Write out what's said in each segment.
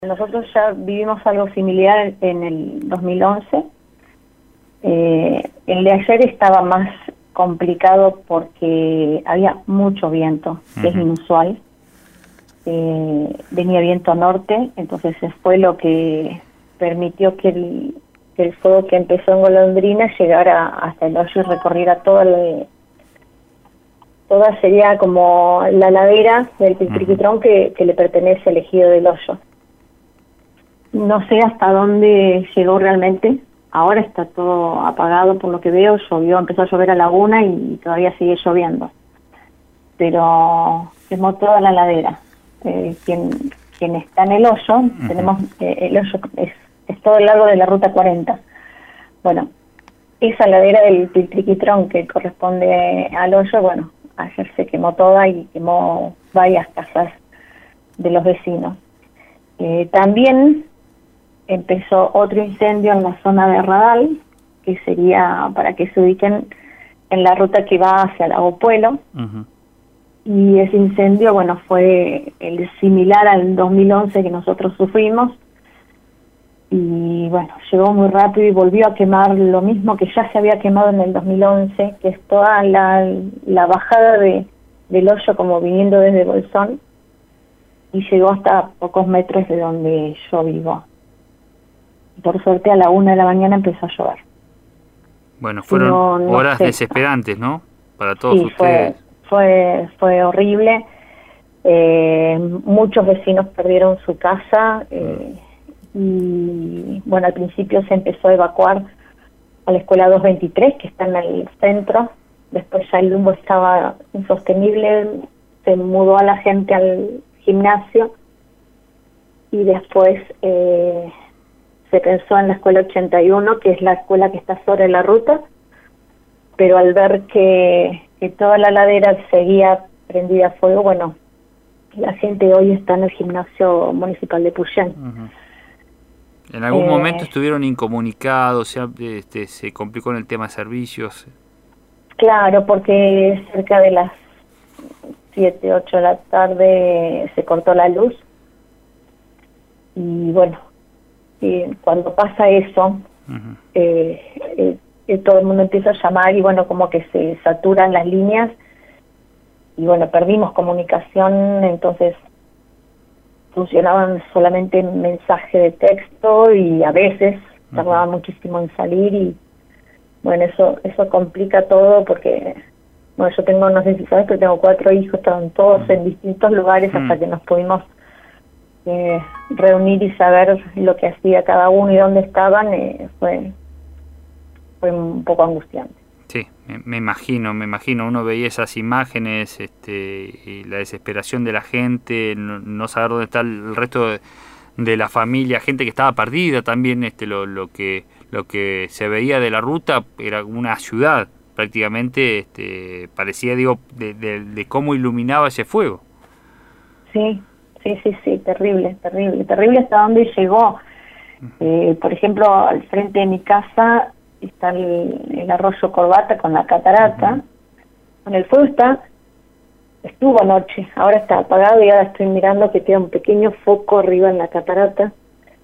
Nosotros ya vivimos algo similar en el 2011. El de ayer estaba más complicado porque había mucho viento, que es inusual. Venía viento norte, entonces fue lo que permitió que el fuego que empezó en Golondrina llegara hasta el hoyo y recorriera toda sería como la ladera del Piltriquitrón que le pertenece al ejido del Hoyo. No sé hasta dónde llegó realmente. Ahora está todo apagado por lo que veo. Empezó a llover a la 1 y todavía sigue lloviendo. Pero quemó toda la ladera. Quien está en el hoyo, tenemos el hoyo es todo el largo de la ruta 40. Bueno, esa ladera del Piltriquitrón que corresponde al hoyo, bueno, ayer se quemó toda y quemó varias casas de los vecinos. También empezó otro incendio en la zona de Radal, que sería, para que se ubiquen, en la ruta que va hacia Lago Puelo. Y ese incendio, bueno, fue el similar al 2011 que nosotros sufrimos. Y bueno, llegó muy rápido y volvió a quemar lo mismo que ya se había quemado en el 2011, que es toda la bajada del hoyo como viniendo desde Bolsón, y llegó hasta pocos metros de donde yo vivo. Por suerte a la 1 de la mañana empezó a llover. Bueno, fueron horas desesperantes, ¿no? Para todos ustedes. Fue horrible. Muchos vecinos perdieron su casa. Y bueno, al principio se empezó a evacuar a la escuela 223, que está en el centro. Después ya el humo estaba insostenible. Se mudó a la gente al gimnasio. Y después se pensó en la escuela 81, que es la escuela que está sobre la ruta, pero al ver que toda la ladera seguía prendida a fuego, bueno, la gente hoy está en el gimnasio municipal de Puyén. ¿En algún momento estuvieron incomunicados? ¿Se complicó en el tema de servicios? Claro, porque cerca de las 7, 8 de la tarde se cortó la luz. Y bueno, cuando pasa eso, todo el mundo empieza a llamar y bueno, como que se saturan las líneas y bueno, perdimos comunicación, entonces funcionaban solamente mensaje de texto y a veces tardaba muchísimo en salir y bueno, eso complica todo porque bueno, yo tengo, no sé si sabes, pero tengo 4 hijos, estaban todos en distintos lugares hasta que nos pudimos reunir y saber lo que hacía cada uno y dónde estaban. Fue un poco angustiante. Sí, me imagino, uno veía esas imágenes y la desesperación de la gente, no saber dónde está el resto de la familia, gente que estaba perdida también. Lo que se veía de la ruta era una ciudad prácticamente, parecía, de cómo iluminaba ese fuego. Sí, terrible hasta dónde llegó. Por ejemplo, al frente de mi casa está el arroyo Corbata con la catarata. Con el fuego estuvo anoche, ahora está apagado y ahora estoy mirando que queda un pequeño foco arriba en la catarata.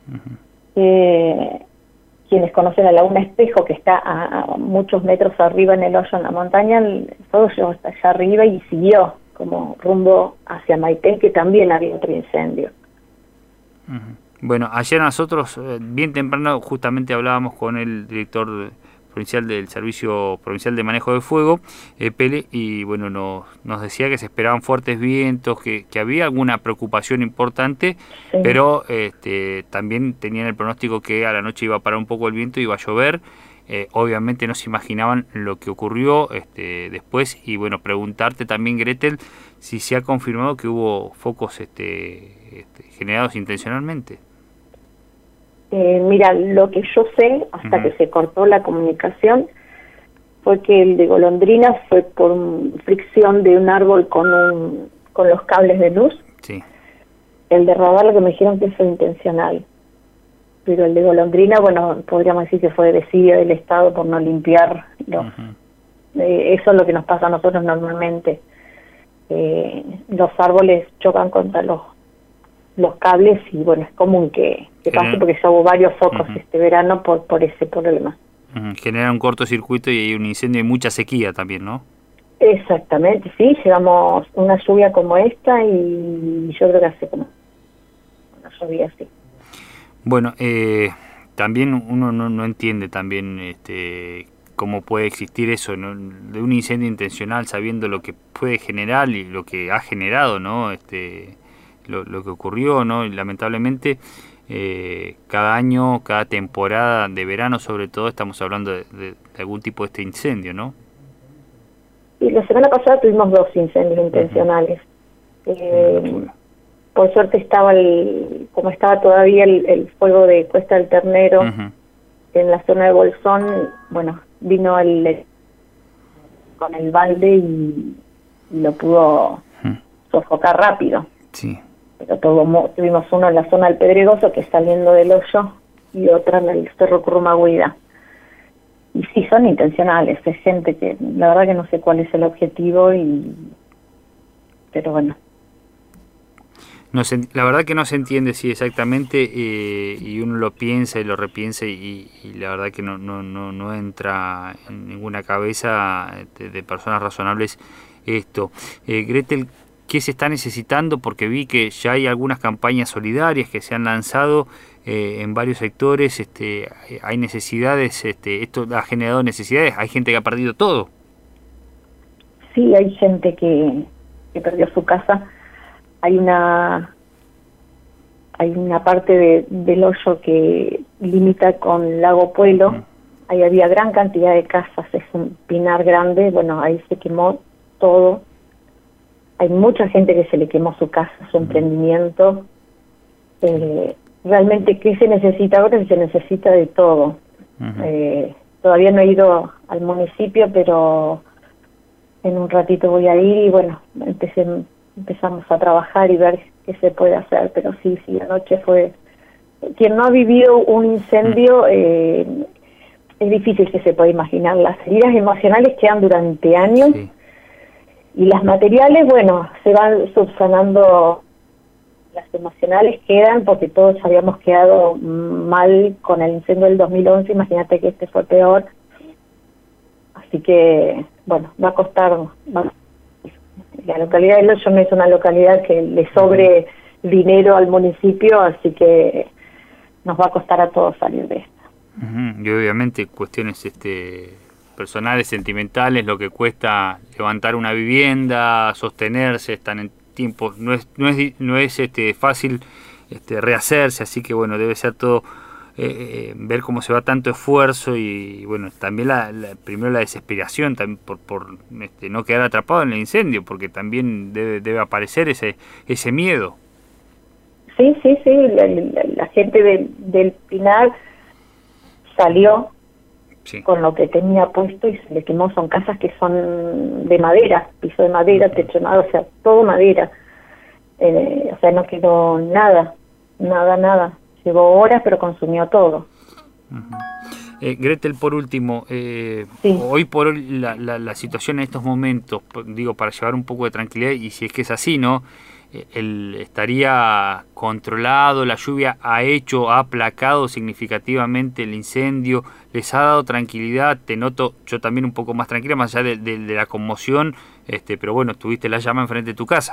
Quienes conocen la Laguna Espejo, que está a muchos metros arriba en el hoyo en la montaña, el fuego llegó hasta allá arriba y siguió como rumbo hacia Maipén, que también había otro incendio. Bueno, ayer nosotros, bien temprano, justamente hablábamos con el director provincial del Servicio Provincial de Manejo de Fuego, Pele, y bueno, nos decía que se esperaban fuertes vientos, que había alguna preocupación importante, pero también tenían el pronóstico que a la noche iba a parar un poco el viento y iba a llover. Obviamente no se imaginaban lo que ocurrió después. Y bueno, preguntarte también, Gretel, si se ha confirmado que hubo focos generados intencionalmente. Mira, lo que yo sé, hasta que se cortó la comunicación, fue que el de Golondrina fue por fricción de un árbol con los cables de luz. Sí. El de Radar, lo que me dijeron que fue intencional. Pero el de Golondrina, bueno, podríamos decir que fue desidia del Estado por no limpiar los... eso es lo que nos pasa a nosotros normalmente. Los árboles chocan contra los los cables y bueno, es común que pase porque ya hubo varios focos este verano por ese problema. Genera un cortocircuito y hay un incendio y mucha sequía también, ¿no? Exactamente, sí, llevamos una lluvia como esta y yo creo que hace como una lluvia así. Bueno, también uno no entiende también cómo puede existir eso, ¿no? De un incendio intencional, sabiendo lo que puede generar y lo que ha generado, ¿no? Lo que ocurrió, ¿no? Y lamentablemente cada año, cada temporada de verano sobre todo, estamos hablando de algún tipo de incendio, ¿no? Y la semana pasada tuvimos 2 incendios intencionales. Por suerte como estaba todavía el fuego de Cuesta del Ternero en la zona de Bolsón, bueno, vino con el balde y lo pudo sofocar rápido. Sí. Pero tuvimos uno en la zona del Pedregoso, que es saliendo del hoyo, y otra en el Cerro Currumagüida. Y sí, son intencionales, es gente que la verdad que no sé cuál es el objetivo, pero bueno. La verdad que no se entiende, sí, exactamente, y uno lo piensa y lo repiensa y la verdad que no entra en ninguna cabeza de personas razonables esto. Gretel, ¿qué se está necesitando? Porque vi que ya hay algunas campañas solidarias que se han lanzado en varios sectores, hay necesidades, esto ha generado necesidades, hay gente que ha perdido todo. Sí, hay gente que perdió su casa. Hay una parte del hoyo que limita con Lago Puelo. Ahí había gran cantidad de casas, es un pinar grande, bueno, ahí se quemó todo. Hay mucha gente que se le quemó su casa, su emprendimiento. Realmente, ¿qué se necesita ahora? Se necesita de todo. Todavía no he ido al municipio, pero en un ratito voy a ir y bueno, empezamos a trabajar y ver qué se puede hacer, pero sí, anoche fue... Quien no ha vivido un incendio, es difícil que se pueda imaginar. Las heridas emocionales quedan durante años, sí. Y las materiales, bueno, se van subsanando. Las emocionales quedan porque todos habíamos quedado mal con el incendio del 2011, imagínate que este fue peor. Así que, bueno, va a costar... La localidad del Hoyo no es una localidad que le sobre dinero al municipio, así que nos va a costar a todos salir de esto. Y obviamente cuestiones personales, sentimentales, lo que cuesta levantar una vivienda, sostenerse, están en tiempos, no es fácil rehacerse, así que bueno, debe ser todo ver cómo se va tanto esfuerzo y bueno, también primero la desesperación también por no quedar atrapado en el incendio, porque también debe aparecer ese miedo. Sí, la gente del Pinar salió con lo que tenía puesto y se le quemó. Son casas que son de madera, piso de madera, techo de madera, o sea, todo madera. O sea, no quedó nada. Llevó horas, pero consumió todo. Gretel, por último, sí. Hoy por hoy la situación en estos momentos, digo, para llevar un poco de tranquilidad, y si es que es así, ¿no? ¿Estaría controlado? ¿La lluvia ha aplacado significativamente el incendio? ¿Les ha dado tranquilidad? Te noto yo también un poco más tranquila, más allá de la conmoción, pero bueno, tuviste la llama enfrente de tu casa.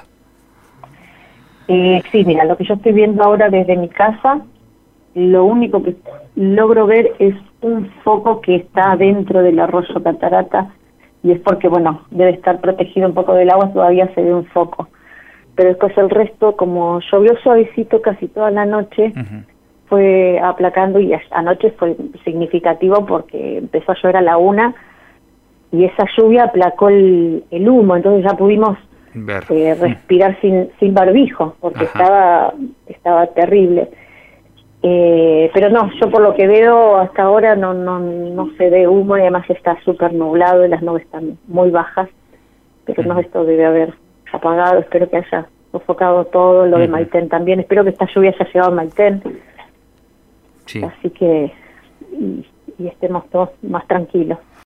Sí, mira, lo que yo estoy viendo ahora desde mi casa, lo único que logro ver es un foco que está dentro del arroyo Catarata, y es porque, bueno, debe estar protegido un poco del agua, todavía se ve un foco. Pero después el resto, como llovió suavecito casi toda la noche, fue aplacando, y anoche fue significativo porque empezó a llover a la 1 y esa lluvia aplacó el humo, entonces ya pudimos respirar sin barbijo, porque estaba terrible. Pero no, yo por lo que veo hasta ahora no se ve humo, y además está súper nublado y las nubes están muy bajas, pero no, esto debe haber apagado. Espero que haya sofocado todo lo de Maitén también, espero que esta lluvia haya llegado a Maitén, así que y estemos todos más tranquilos.